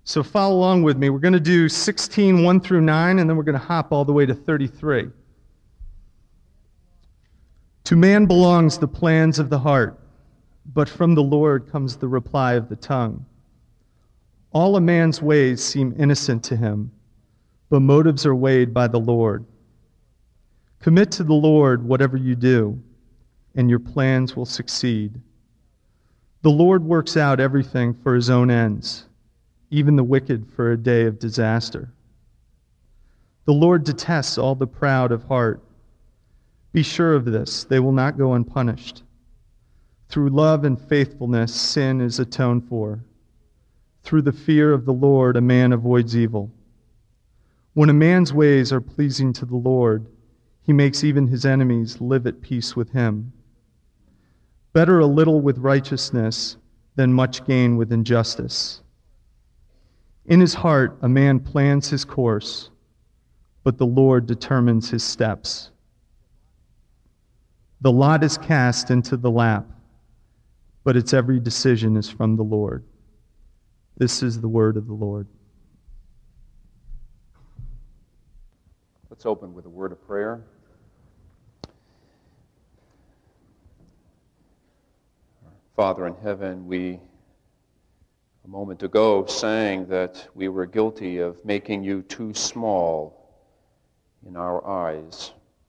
So follow along with me. We're going to do 16, 1 through 9, and then we're going to hop all the way to 33. To man belongs the plans of the heart, but from the Lord comes the reply of the tongue. All a man's ways seem innocent to him, but motives are weighed by the Lord. Commit to the Lord whatever you do, and your plans will succeed. The Lord works out everything for his own ends, even the wicked for a day of disaster. The Lord detests all the proud of heart. Be sure of this, they will not go unpunished. Through love and faithfulness, sin is atoned for. Through the fear of the Lord, a man avoids evil. When a man's ways are pleasing to the Lord, he makes even his enemies live at peace with him. Better a little with righteousness than much gain with injustice. In his heart, a man plans his course, but the Lord determines his steps. The lot is cast into the lap, but its every decision is from the Lord. This is the word of the Lord. Let's open with a word of prayer. Father in heaven, we a moment ago sang that we were guilty of making you too small in our eyes.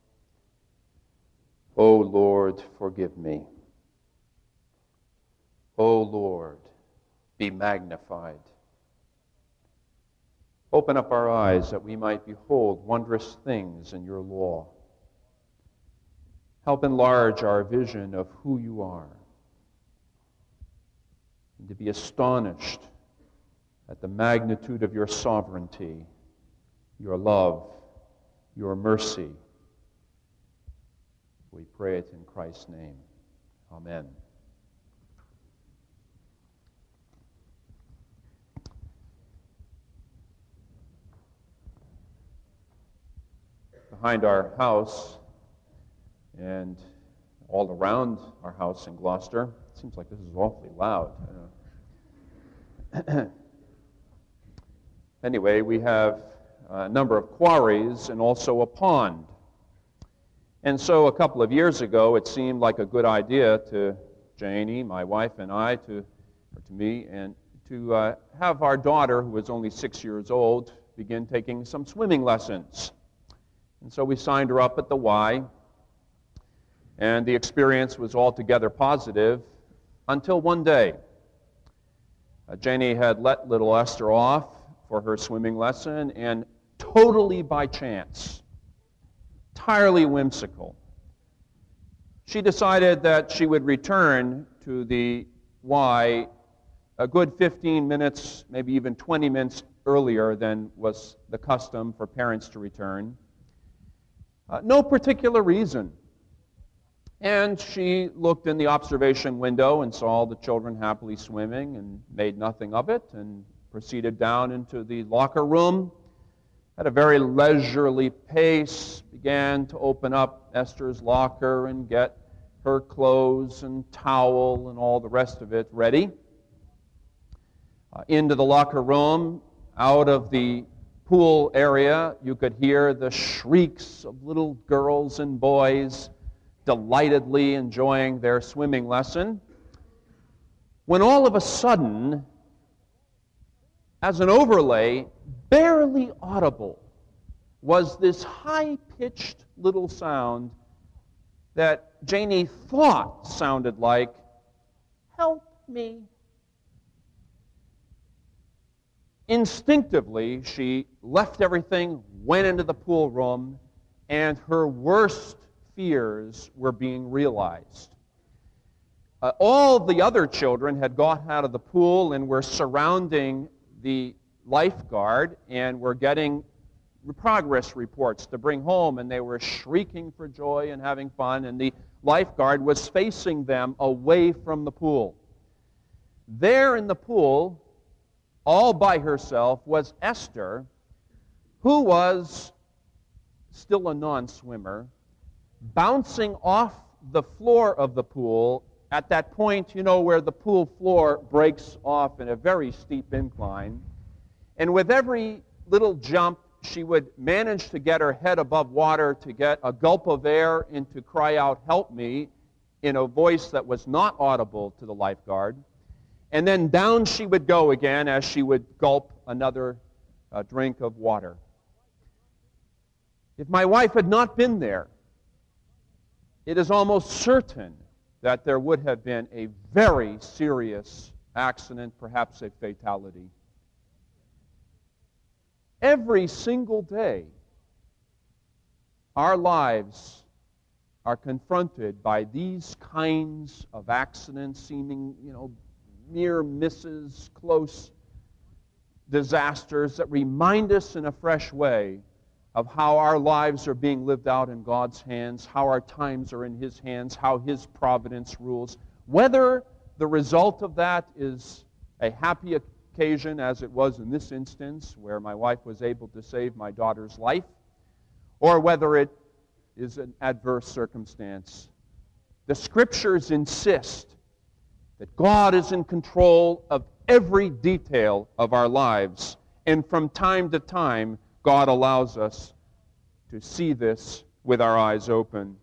O Lord, forgive me. O Lord, be magnified. Open up our eyes that we might behold wondrous things in your law. Help enlarge our vision of who you are, and to be astonished at the magnitude of your sovereignty, your love, your mercy. We pray it in Christ's name. Amen. Behind our house and all around our house in Gloucester, it seems like this is awfully loud. Anyway, we have a number of quarries and also a pond. And so a couple of years ago, it seemed like a good idea to Janie, my wife, and I, to me, and to have our daughter, who was only 6 years old, begin taking some swimming lessons. And so we signed her up at the Y, and the experience was altogether positive until one day. Janie had let little Esther off for her swimming lesson, and totally by chance, entirely whimsical, she decided that she would return to the Y a good 15 minutes, maybe even 20 minutes earlier than was the custom for parents to return. No particular reason. And she looked in the observation window and saw the children happily swimming and made nothing of it, and proceeded down into the locker room at a very leisurely pace, began to open up Esther's locker and get her clothes and towel and all the rest of it ready. Into the locker room, out of the pool area, you could hear the shrieks of little girls and boys delightedly enjoying their swimming lesson, when all of a sudden, as an overlay, barely audible, was this high-pitched little sound that Janie thought sounded like, "Help me." Instinctively, she left everything, went into the pool room, and her worst fears were being realized. All the other children had got out of the pool and were surrounding the lifeguard and were getting progress reports to bring home, and they were shrieking for joy and having fun, and the lifeguard was facing them away from the pool. There in the pool, all by herself, was Esther, who was still a non-swimmer, bouncing off the floor of the pool at that point, where the pool floor breaks off in a very steep incline. And with every little jump, she would manage to get her head above water, to get a gulp of air, and to cry out, "Help me," in a voice that was not audible to the lifeguard. And then down she would go again as she would gulp another drink of water. If my wife had not been there, it is almost certain that there would have been a very serious accident, perhaps a fatality. Every single day, our lives are confronted by these kinds of accidents, seeming, near misses, close disasters that remind us in a fresh way of how our lives are being lived out in God's hands, how our times are in His hands, how His providence rules. Whether the result of that is a happy occasion, as it was in this instance, where my wife was able to save my daughter's life, or whether it is an adverse circumstance, the Scriptures insist that God is in control of every detail of our lives, and from time to time, God allows us to see this with our eyes open,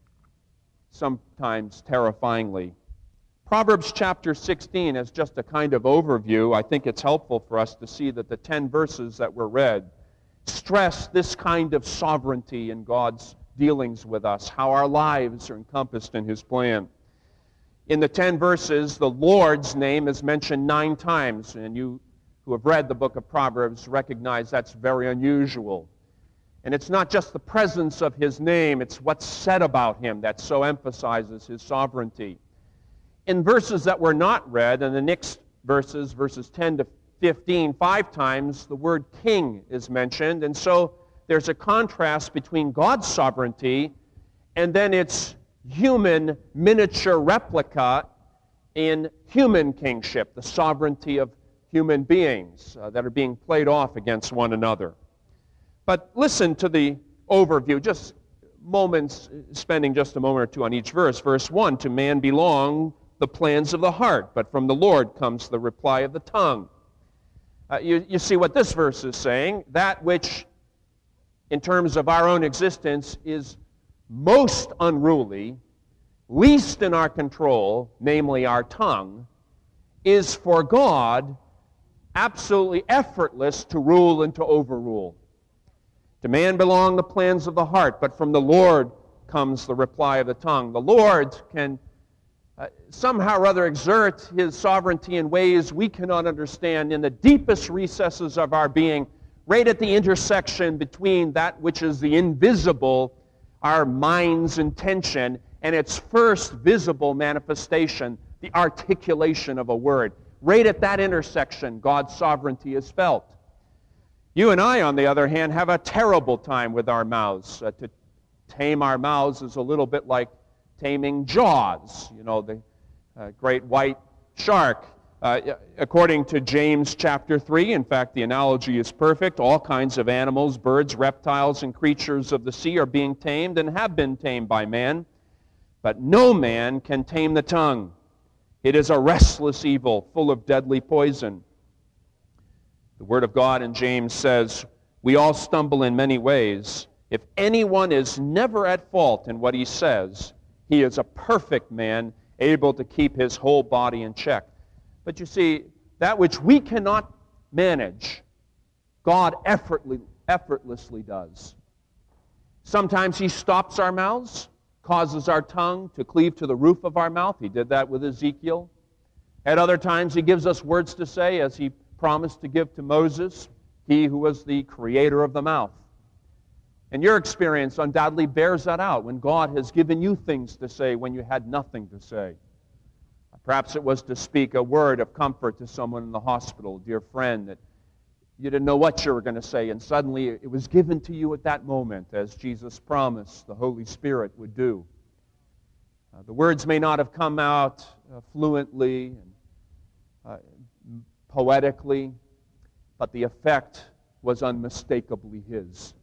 sometimes terrifyingly. Proverbs chapter 16 is just a kind of overview. I think it's helpful for us to see that the 10 verses that were read stress this kind of sovereignty in God's dealings with us, how our lives are encompassed in His plan. In the 10 verses, the Lord's name is mentioned 9 times, and you who have read the book of Proverbs recognize that's very unusual. And it's not just the presence of His name, it's what's said about Him that so emphasizes His sovereignty. In verses that were not read, in the next verses 10 to 15, 5 times, the word king is mentioned, and so there's a contrast between God's sovereignty and then its human miniature replica in human kingship, the sovereignty of human beings that are being played off against one another. But listen to the overview, just moments, spending just a moment or two on each verse. Verse 1, to man belong the plans of the heart, but from the Lord comes the reply of the tongue. You see what this verse is saying. That which, in terms of our own existence, is most unruly, least in our control, namely our tongue, is for God absolutely effortless to rule and to overrule. To man belong the plans of the heart, but from the Lord comes the reply of the tongue. The Lord can somehow or other exert His sovereignty in ways we cannot understand in the deepest recesses of our being, right at the intersection between that which is the invisible, our mind's intention, and its first visible manifestation, the articulation of a word. Right at that intersection, God's sovereignty is felt. You and I, on the other hand, have a terrible time with our mouths. To tame our mouths is a little bit like taming Jaws, the great white shark. According to James chapter 3, in fact, the analogy is perfect. All kinds of animals, birds, reptiles, and creatures of the sea are being tamed and have been tamed by man. But no man can tame the tongue. It is a restless evil, full of deadly poison. The Word of God in James says, we all stumble in many ways. If anyone is never at fault in what he says, he is a perfect man, able to keep his whole body in check. But you see, that which we cannot manage, God effortlessly does. Sometimes He stops our mouths, causes our tongue to cleave to the roof of our mouth. He did that with Ezekiel. At other times, He gives us words to say, as He promised to give to Moses, He who was the creator of the mouth. And your experience undoubtedly bears that out, when God has given you things to say when you had nothing to say. Perhaps it was to speak a word of comfort to someone in the hospital, a dear friend, that you didn't know what you were going to say, and suddenly it was given to you at that moment, as Jesus promised the Holy Spirit would do. The words may not have come out fluently and poetically, but the effect was unmistakably His.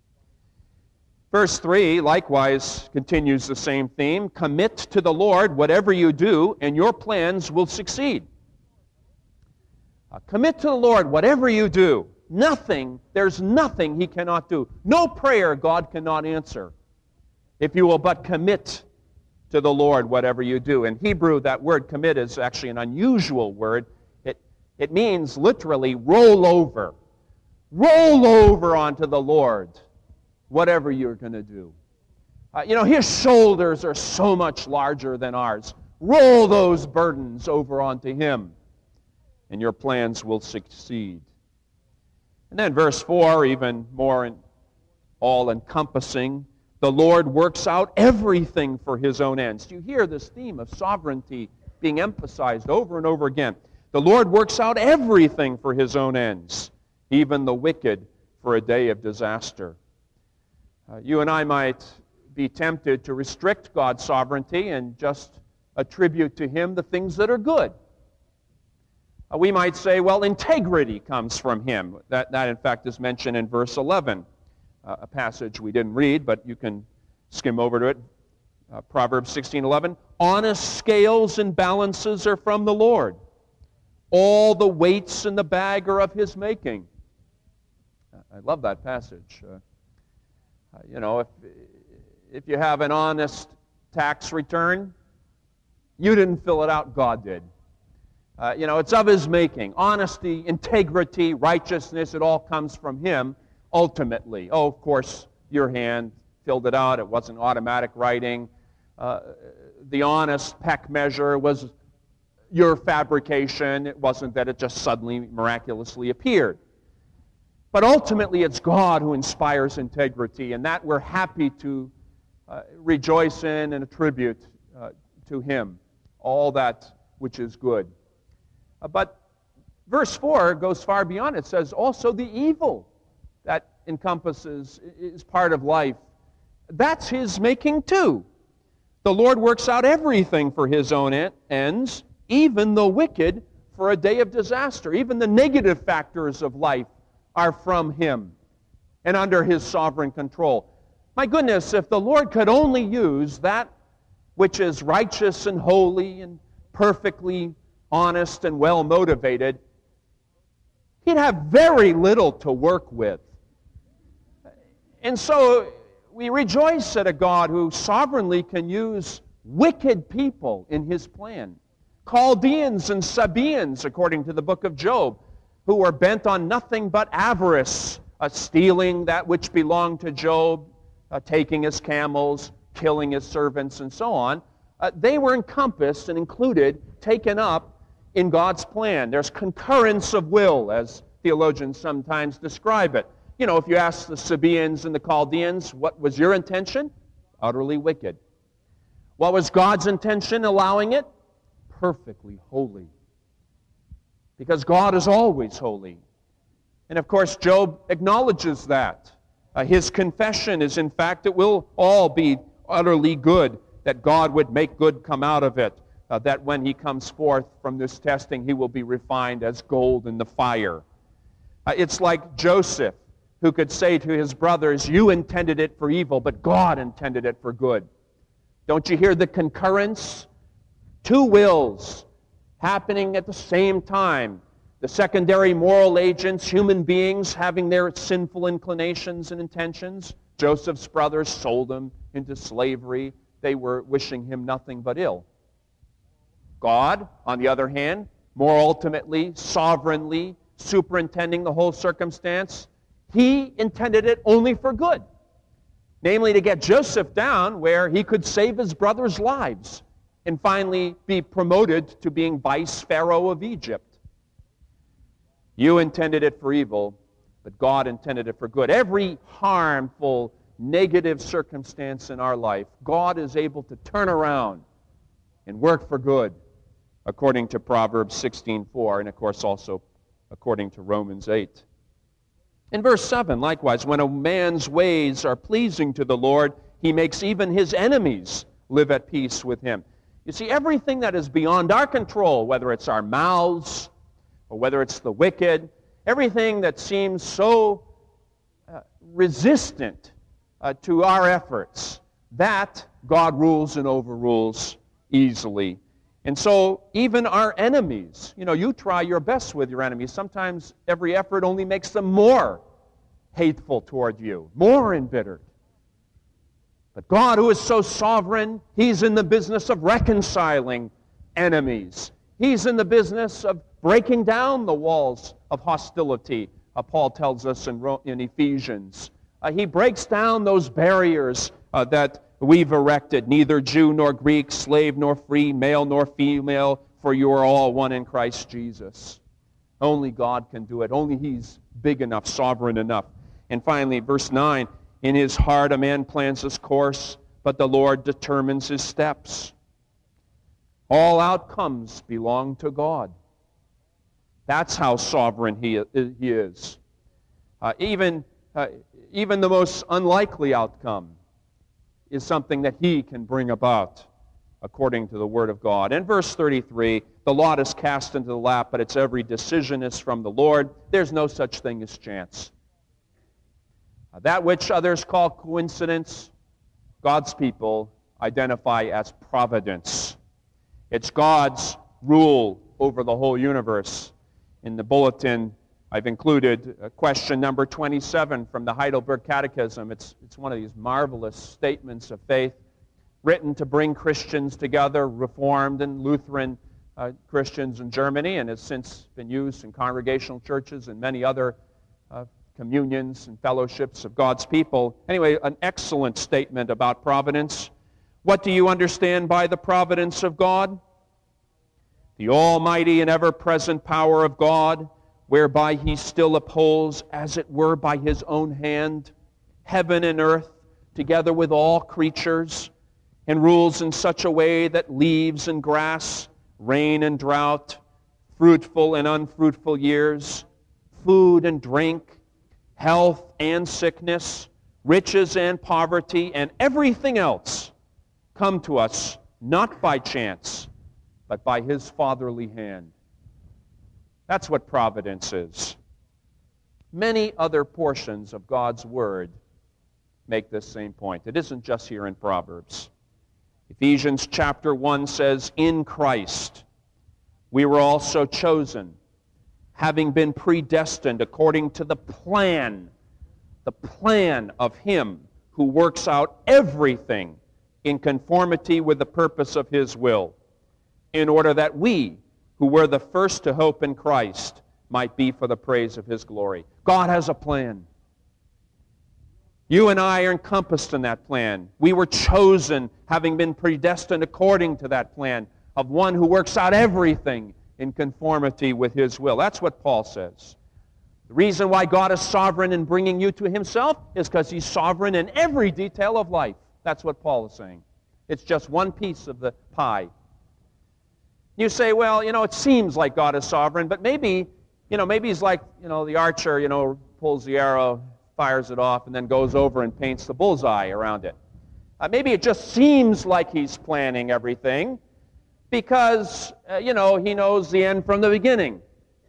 Verse 3 likewise continues the same theme. Commit to the Lord whatever you do, and your plans will succeed. Commit to the Lord whatever you do. There's nothing He cannot do. No prayer God cannot answer if you will but commit to the Lord whatever you do. In Hebrew, that word commit is actually an unusual word. It means literally roll over. Roll over onto the Lord whatever you're going to do. His shoulders are so much larger than ours. Roll those burdens over onto Him, and your plans will succeed. And then verse 4, even more all-encompassing, the Lord works out everything for His own ends. You hear this theme of sovereignty being emphasized over and over again. The Lord works out everything for His own ends, even the wicked for a day of disaster. You and I might be tempted to restrict God's sovereignty and just attribute to Him the things that are good. We might say, well, integrity comes from Him. That in fact, is mentioned in verse 11, a passage we didn't read, but you can skim over to it. Proverbs 16:11, honest scales and balances are from the Lord. All the weights in the bag are of His making. I love that passage. If you have an honest tax return, you didn't fill it out, God did. It's of His making. Honesty, integrity, righteousness, it all comes from Him ultimately. Oh, of course, your hand filled it out. It wasn't automatic writing. The honest peck measure was your fabrication. It wasn't that it just suddenly miraculously appeared. But ultimately, it's God who inspires integrity, and that we're happy to rejoice in and attribute to Him all that which is good. But verse 4 goes far beyond. It says also the evil that encompasses, is part of life. That's His making too. The Lord works out everything for His own ends, even the wicked for a day of disaster. Even the negative factors of life are from Him and under His sovereign control. My goodness, if the Lord could only use that which is righteous and holy and perfectly honest and well-motivated, He'd have very little to work with. And so we rejoice at a God who sovereignly can use wicked people in His plan. Chaldeans and Sabaeans, according to the book of Job, who were bent on nothing but avarice, stealing that which belonged to Job, taking his camels, killing his servants, and so on. They were encompassed and included, taken up in God's plan. There's concurrence of will, as theologians sometimes describe it. If you ask the Sabaeans and the Chaldeans, what was your intention? Utterly wicked. What was God's intention allowing it? Perfectly holy. Because God is always holy. And of course, Job acknowledges that. His confession is, in fact, it will all be utterly good, that God would make good come out of it, that when He comes forth from this testing, He will be refined as gold in the fire. It's like Joseph, who could say to his brothers, you intended it for evil, but God intended it for good. Don't you hear the concurrence? Two wills happening at the same time. The secondary moral agents, human beings having their sinful inclinations and intentions. Joseph's brothers sold him into slavery. They were wishing him nothing but ill. God, on the other hand, more ultimately, sovereignly, superintending the whole circumstance, He intended it only for good. Namely, to get Joseph down where he could save his brothers' lives and finally be promoted to being vice pharaoh of Egypt. You intended it for evil, but God intended it for good. Every harmful, negative circumstance in our life, God is able to turn around and work for good, according to Proverbs 16:4, and of course also according to Romans 8. In verse 7, likewise, when a man's ways are pleasing to the Lord, He makes even his enemies live at peace with him. You see, everything that is beyond our control, whether it's our mouths or whether it's the wicked, everything that seems so resistant to our efforts, that God rules and overrules easily. And so even our enemies, you try your best with your enemies. Sometimes every effort only makes them more hateful toward you, more embittered. But God, who is so sovereign, He's in the business of reconciling enemies. He's in the business of breaking down the walls of hostility, Paul tells us in Ephesians. He breaks down those barriers that we've erected, neither Jew nor Greek, slave nor free, male nor female, for you are all one in Christ Jesus. Only God can do it. Only He's big enough, sovereign enough. And finally, verse 9, in his heart a man plans his course, but the Lord determines his steps. All outcomes belong to God. That's how sovereign He is. Even the most unlikely outcome is something that He can bring about according to the Word of God. In verse 33, the lot is cast into the lap, but its every decision is from the Lord. There's no such thing as chance. That which others call coincidence, God's people identify as providence. It's God's rule over the whole universe. In the bulletin, I've included question number 27 from the Heidelberg Catechism. It's one of these marvelous statements of faith written to bring Christians together, Reformed and Lutheran Christians in Germany, and has since been used in congregational churches and many other communions and fellowships of God's people. Anyway, an excellent statement about providence. What do you understand by the providence of God? The almighty and ever-present power of God, whereby He still upholds, as it were by His own hand, heaven and earth, together with all creatures, and rules in such a way that leaves and grass, rain and drought, fruitful and unfruitful years, food and drink, health and sickness, riches and poverty, and everything else come to us not by chance, but by His fatherly hand. That's what providence is. Many other portions of God's Word make this same point. It isn't just here in Proverbs. Ephesians chapter 1 says, in Christ we were also chosen, having been predestined according to the plan of Him who works out everything in conformity with the purpose of His will, in order that we, who were the first to hope in Christ, might be for the praise of His glory. God has a plan. You and I are encompassed in that plan. We were chosen, having been predestined according to that plan of one who works out everything in conformity with His will. That's what Paul says. The reason why God is sovereign in bringing you to Himself is because He's sovereign in every detail of life. That's what Paul is saying. It's just one piece of the pie. You say, well, it seems like God is sovereign, but maybe He's like, the archer, pulls the arrow, fires it off, and then goes over and paints the bullseye around it. Maybe it just seems like He's planning everything because, He knows the end from the beginning.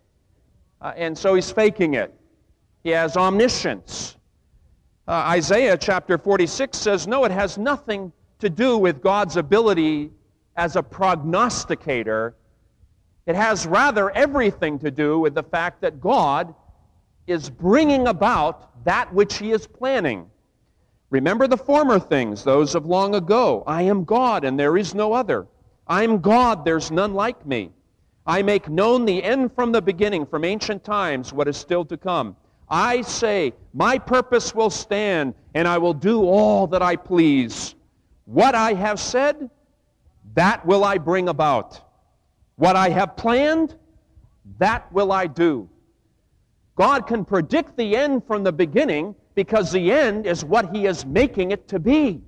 And so He's faking it. He has omniscience. Isaiah chapter 46 says, no, it has nothing to do with God's ability as a prognosticator. It has rather everything to do with the fact that God is bringing about that which He is planning. Remember the former things, those of long ago. I am God, and there is no other. I am God, there's none like me. I make known the end from the beginning, from ancient times, what is still to come. I say, my purpose will stand, and I will do all that I please. What I have said, that will I bring about. What I have planned, that will I do. God can predict the end from the beginning because the end is what He is making it to be.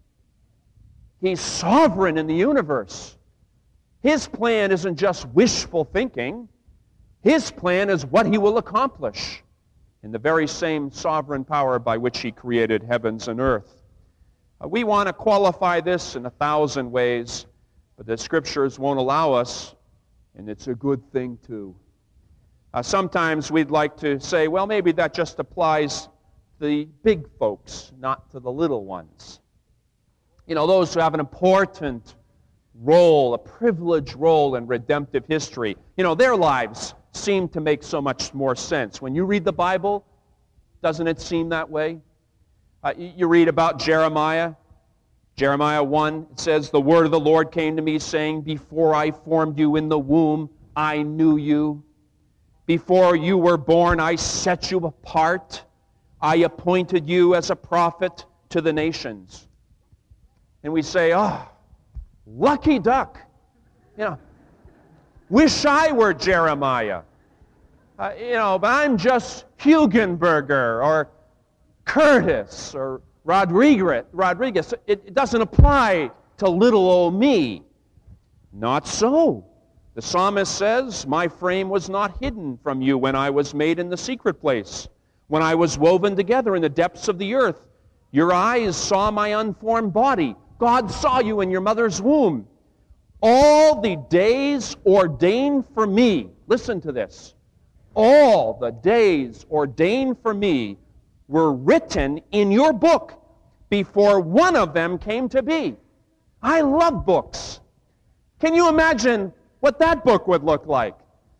He's sovereign in the universe. His plan isn't just wishful thinking. His plan is what He will accomplish in the very same sovereign power by which He created heavens and earth. We want to qualify this in 1,000 ways, but the Scriptures won't allow us, and it's a good thing too. Sometimes we'd like to say, well, maybe that just applies to the big folks, not to the little ones. Those who have an important role, a privileged role in redemptive history. You know, their lives seem to make so much more sense. When you read the Bible, doesn't it seem that way? You read about Jeremiah. Jeremiah 1, it says, "The word of the Lord came to me, saying, Before I formed you in the womb, I knew you. Before you were born, I set you apart. I appointed you as a prophet to the nations." And we say, "Oh, lucky duck. You know, wish I were Jeremiah. But I'm just Hugenberger or Curtis or Rodriguez. It doesn't apply to little old me." Not so. The psalmist says, "My frame was not hidden from you when I was made in the secret place. When I was woven together in the depths of the earth, your eyes saw my unformed body. God saw you in your mother's womb. All the days ordained for me," listen to this, "all the days ordained for me were written in your book before one of them came to be." I love books. Can you imagine what that book would look like?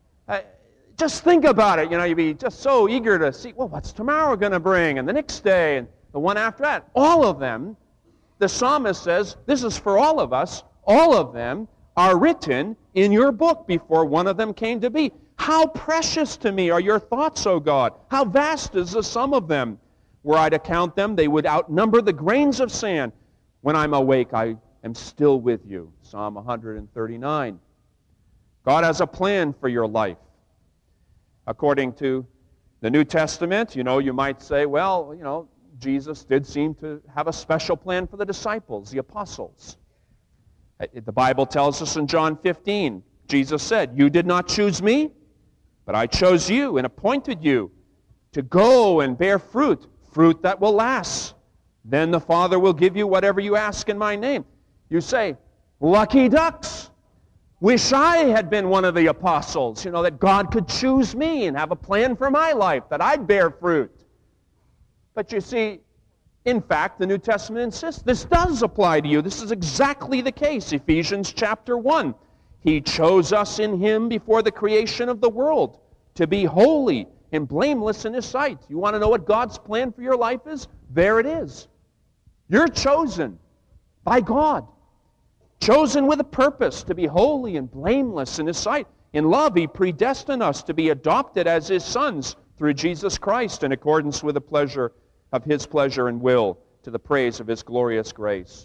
Just think about it. You'd be just so eager to see, well, what's tomorrow going to bring? And the next day, and the one after that. All of them, the psalmist says, this is for all of us, all of them are written in your book before one of them came to be. How precious to me are your thoughts, O God. How vast is the sum of them. Were I to count them, they would outnumber the grains of sand. When I'm awake, I am still with you. Psalm 139. God has a plan for your life. According to the New Testament, you might say, well, Jesus did seem to have a special plan for the disciples, the apostles. The Bible tells us in John 15, Jesus said, "You did not choose me, but I chose you and appointed you to go and bear fruit that will last. Then the Father will give you whatever you ask in my name." You say, lucky ducks. Wish I had been one of the apostles, that God could choose me and have a plan for my life, that I'd bear fruit. But you see, in fact, the New Testament insists this does apply to you. This is exactly the case. Ephesians chapter 1. He chose us in Him before the creation of the world to be holy and blameless in His sight. You want to know what God's plan for your life is? There it is. You're chosen by God. Chosen with a purpose to be holy and blameless in His sight. In love, He predestined us to be adopted as His sons through Jesus Christ in accordance with the pleasure of His pleasure and will, to the praise of His glorious grace.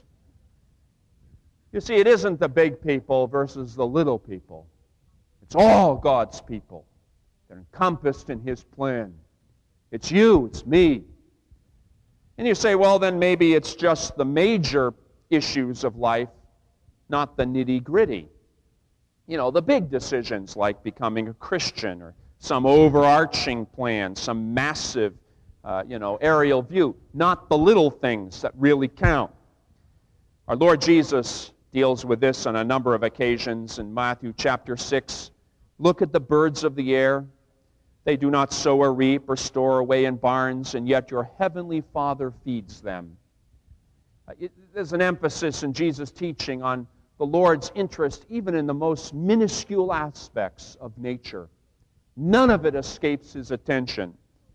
You see, it isn't the big people versus the little people. It's all God's people. They're encompassed in His plan. It's you, it's me. And you say, well, then maybe it's just the major issues of life, not the nitty-gritty. The big decisions like becoming a Christian or some overarching plan, some massive, aerial view, not the little things that really count. Our Lord Jesus deals with this on a number of occasions in Matthew chapter 6. Look at the birds of the air. They do not sow or reap or store away in barns, and yet your heavenly Father feeds them. There's an emphasis in Jesus' teaching on the Lord's interest even in the most minuscule aspects of nature. None of it escapes His attention.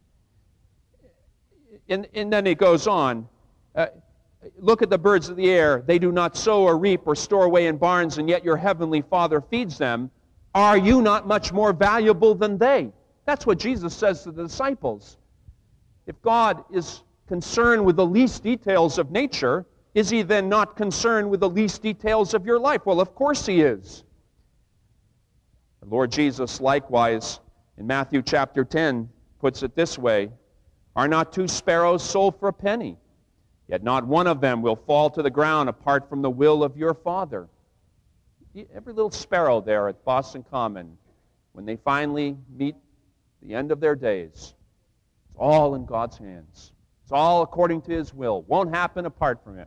And then He goes on, look at the birds of the air. They do not sow or reap or store away in barns, and yet your heavenly Father feeds them. Are you not much more valuable than they? That's what Jesus says to the disciples. If God is concerned with the least details of nature, is He then not concerned with the least details of your life? Well, of course He is. The Lord Jesus likewise, in Matthew chapter 10, puts it this way, "Are not 2 sparrows sold for a penny? Yet not one of them will fall to the ground apart from the will of your Father." Every little sparrow there at Boston Common, when they finally meet the end of their days, it's all in God's hands. It's all according to His will. Won't happen apart from it.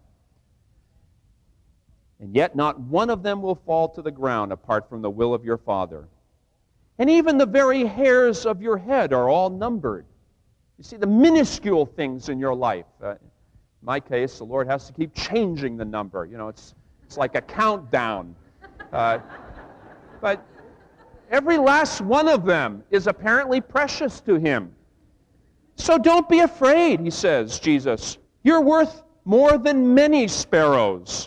And yet not one of them will fall to the ground apart from the will of your Father. And even the very hairs of your head are all numbered. You see, the minuscule things in your life. In my case, the Lord has to keep changing the number. It's like a countdown. But every last one of them is apparently precious to him. So don't be afraid, he says, Jesus. You're worth more than many sparrows.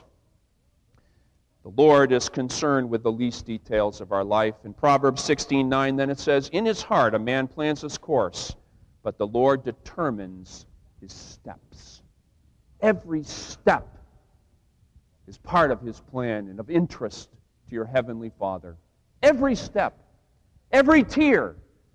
The Lord is concerned with the least details of our life. In Proverbs 16:9, then it says, in his heart a man plans his course, but the Lord determines his steps. Every step is part of his plan and of interest to your heavenly Father. Every step, every tear.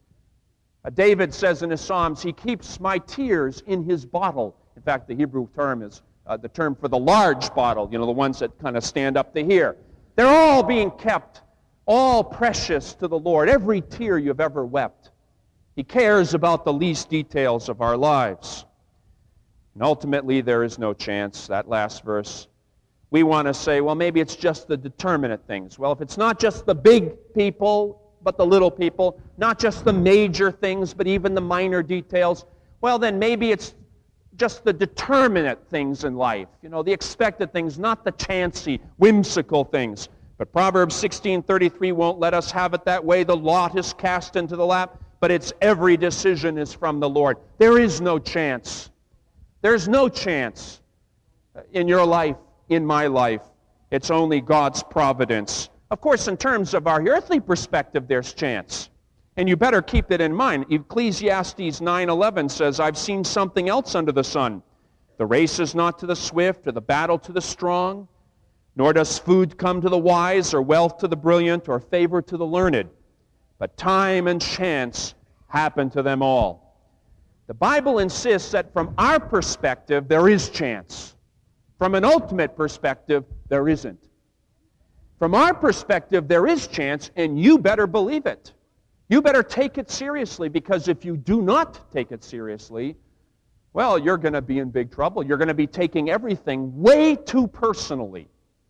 David says in his Psalms, he keeps my tears in his bottle. In fact, the Hebrew term is the term for the large bottle, the ones that kind of stand up to here. They're all being kept, all precious to the Lord. Every tear you've ever wept. He cares about the least details of our lives. And ultimately, there is no chance. That last verse, we want to say, well, maybe it's just the determinate things. Well, if it's not just the big people, but the little people, not just the major things, but even the minor details, well, then maybe it's just the determinate things in life, the expected things, not the chancy, whimsical things. But Proverbs 16:33 won't let us have it that way. The lot is cast into the lap, but its every decision is from the Lord. There is no chance. There's no chance in your life, in my life. It's only God's providence. Of course, in terms of our earthly perspective, there's chance. And you better keep it in mind. Ecclesiastes 9:11 says, I've seen something else under the sun. The race is not to the swift, or the battle to the strong, nor does food come to the wise, or wealth to the brilliant, or favor to the learned. But time and chance happen to them all. The Bible insists that from our perspective, there is chance. From an ultimate perspective, there isn't. From our perspective, there is chance, and you better believe it. You better take it seriously, because if you do not take it seriously, well, you're going to be in big trouble. You're going to be taking everything way too personally.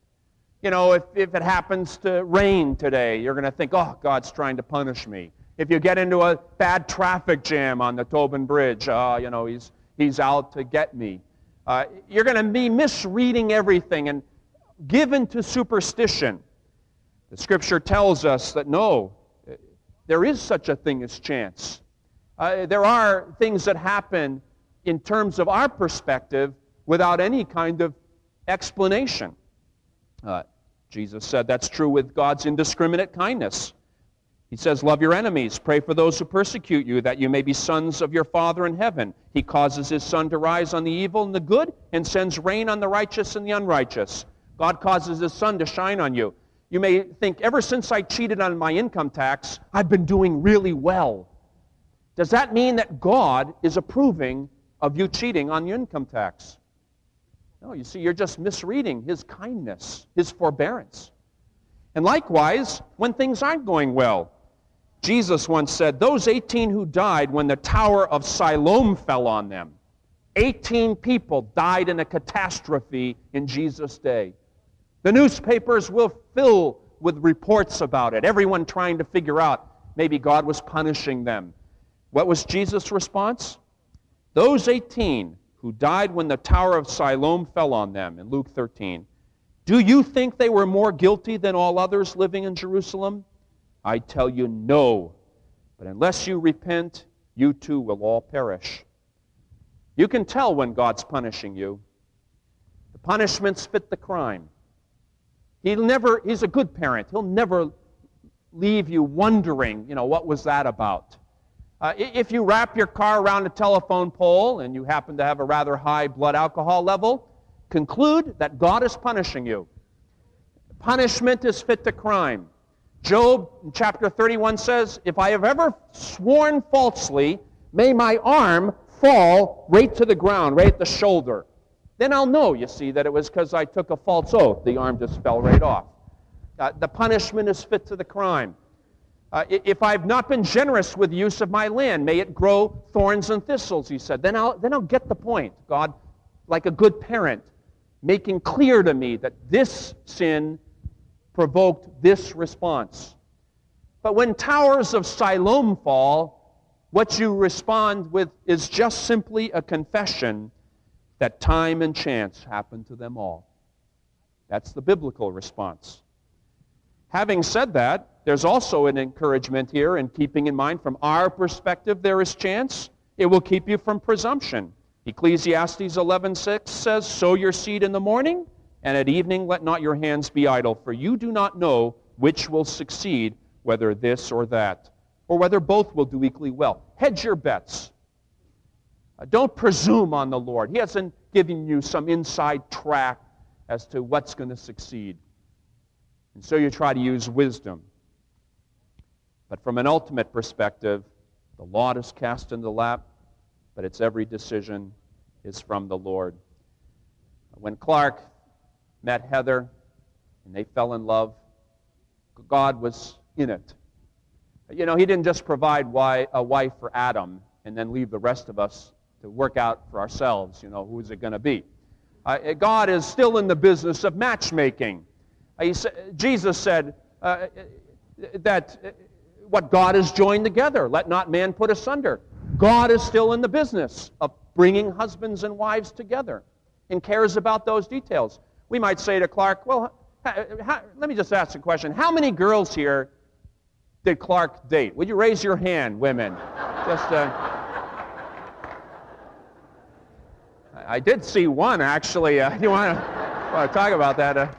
If it happens to rain today, you're going to think, oh, God's trying to punish me. If you get into a bad traffic jam on the Tobin Bridge, he's out to get me. You're going to be misreading everything and given to superstition. The Scripture tells us that no, there is such a thing as chance. There are things that happen in terms of our perspective without any kind of explanation. Jesus said that's true with God's indiscriminate kindness. He says, love your enemies, pray for those who persecute you, that you may be sons of your Father in heaven. He causes his sun to rise on the evil and the good, and sends rain on the righteous and the unrighteous. God causes his sun to shine on you. You may think, ever since I cheated on my income tax, I've been doing really well. Does that mean that God is approving of you cheating on your income tax? No, you see, you're just misreading his kindness, his forbearance. And likewise, when things aren't going well, Jesus once said, those 18 who died when the Tower of Siloam fell on them, 18 people died in a catastrophe in Jesus' day. The newspapers will fill with reports about it, everyone trying to figure out maybe God was punishing them. What was Jesus' response? Those 18 who died when the Tower of Siloam fell on them, in Luke 13, do you think they were more guilty than all others living in Jerusalem? I tell you, no. But unless you repent, you too will all perish. You can tell when God's punishing you. The punishments fit the crime. He's a good parent. He'll never leave you wondering, what was that about? If you wrap your car around a telephone pole and you happen to have a rather high blood alcohol level, conclude that God is punishing you. Punishment is fit to crime. Job in chapter 31 says, if I have ever sworn falsely, may my arm fall right to the ground, right at the shoulder. Then I'll know, you see, that it was because I took a false oath. The arm just fell right off. The punishment is fit to the crime. If I've not been generous with the use of my land, may it grow thorns and thistles, he said. Then I'll get the point. God, like a good parent, making clear to me that this sin provoked this response. But when towers of Siloam fall, what you respond with is just simply a confession that time and chance happen to them all. That's the biblical response. Having said that, there's also an encouragement here in keeping in mind from our perspective there is chance. It will keep you from presumption. Ecclesiastes 11:6 says, "Sow your seed in the morning, and at evening let not your hands be idle, for you do not know which will succeed, whether this or that, or whether both will do equally well." Hedge your bets. Don't presume on the Lord. He hasn't given you some inside track as to what's going to succeed. And so you try to use wisdom. But from an ultimate perspective, the lot is cast in the lap, but its every decision is from the Lord. When Clark met Heather and they fell in love, God was in it. You know, he didn't just provide a wife for Adam and then leave the rest of us to work out for ourselves, who's it going to be. God is still in the business of matchmaking. Jesus said that what God has joined together, let not man put asunder. God is still in the business of bringing husbands and wives together and cares about those details. We might say to Clark, well, let me just ask a question. How many girls here did Clark date? Would you raise your hand, women? I did see one, actually. You want to talk about that?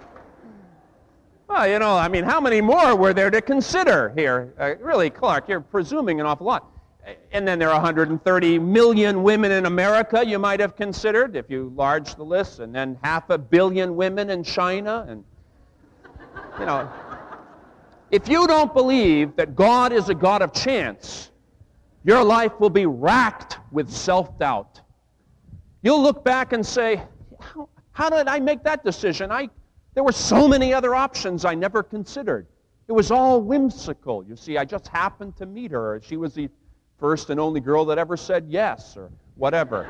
Well, how many more were there to consider here? Really, Clark, you're presuming an awful lot. And then there are 130 million women in America you might have considered, if you enlarge the list, and then 500 million women in China. And, if you don't believe that God is a God of chance, your life will be racked with self-doubt. You'll look back and say, how did I make that decision? There were so many other options I never considered. It was all whimsical. You see, I just happened to meet her. She was the first and only girl that ever said yes, or whatever.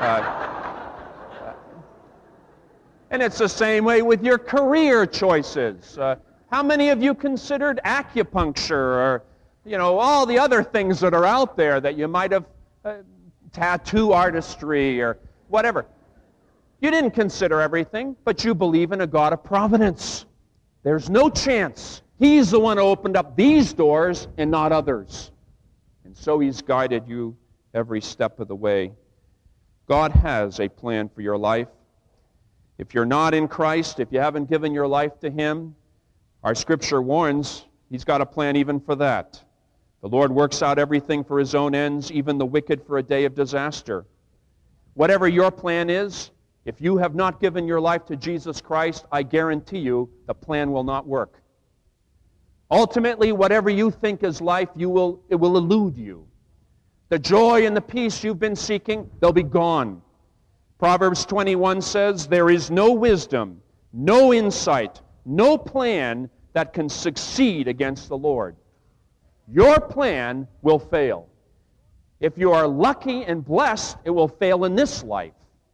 And it's the same way with your career choices. How many of you considered acupuncture or, all the other things that are out there that you might have, tattoo artistry or whatever? You didn't consider everything, but you believe in a God of providence. There's no chance. He's the one who opened up these doors and not others. And so He's guided you every step of the way. God has a plan for your life. If you're not in Christ, if you haven't given your life to Him, our Scripture warns He's got a plan even for that. The Lord works out everything for His own ends, even the wicked for a day of disaster. Whatever your plan is, if you have not given your life to Jesus Christ, I guarantee you the plan will not work. Ultimately, whatever you think is life, it will elude you. The joy and the peace you've been seeking, they'll be gone. Proverbs 21 says, "There is no wisdom, no insight, no plan that can succeed against the Lord." Your plan will fail. If you are lucky and blessed, it will fail in this life.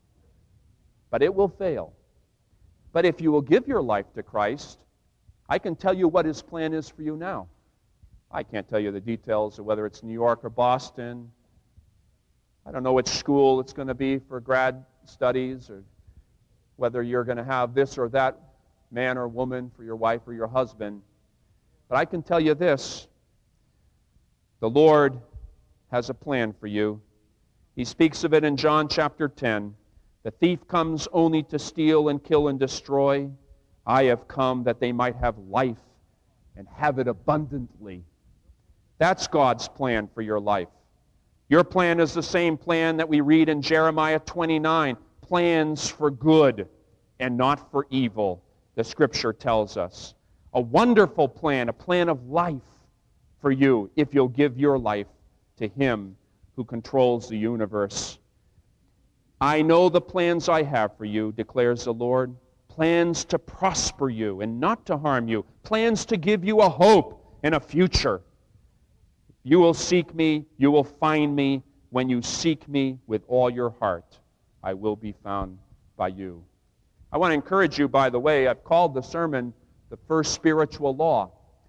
But it will fail. But if you will give your life to Christ, I can tell you what His plan is for you now. I can't tell you the details of whether it's New York or Boston. I don't know which school it's going to be for grad studies, or whether you're going to have this or that man or woman for your wife or your husband. But I can tell you this: the Lord has a plan for you. He speaks of it in John chapter 10. "The thief comes only to steal and kill and destroy. I have come that they might have life and have it abundantly." That's God's plan for your life. Your plan is the same plan that we read in Jeremiah 29. Plans for good and not for evil, the Scripture tells us. A wonderful plan, a plan of life for you if you'll give your life to Him who controls the universe. "I know the plans I have for you," declares the Lord. "Plans to prosper you and not to harm you. Plans to give you a hope and a future. If you will seek me, you will find me. When you seek me with all your heart, I will be found by you." I want to encourage you, by the way, I've called the sermon the first spiritual law.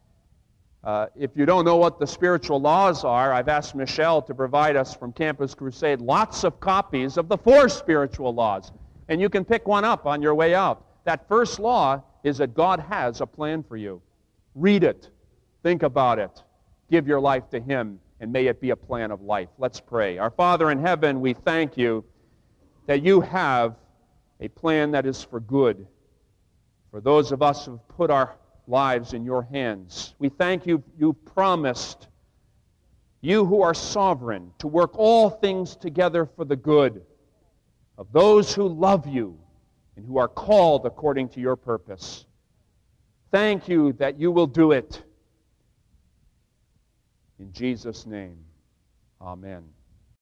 If you don't know what the spiritual laws are, I've asked Michelle to provide us from Campus Crusade lots of copies of the 4 spiritual laws. And you can pick one up on your way out. That first law is that God has a plan for you. Read it. Think about it. Give your life to Him, and may it be a plan of life. Let's pray. Our Father in heaven, we thank You that You have a plan that is for good, for those of us who have put our lives in Your hands. We thank You, You promised, You who are sovereign, to work all things together for the good of those who love You and who are called according to Your purpose. Thank You that You will do it. In Jesus' name, amen.